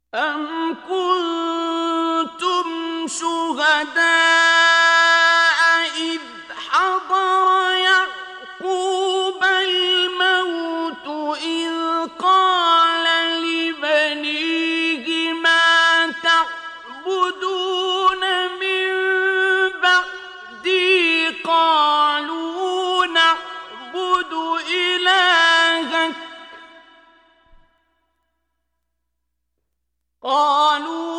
أَمْ كُنتُمْ شُهَدَاءَ إِذْ حَضَرَ يَعْقُوبَ الْمَوْتُ إِذْ قَالَ لِبَنِيهِ مَا تَعْبُدُونَ مِن بَعْدِي قَالُوا نَعْبُدُ إِلَٰهَكَ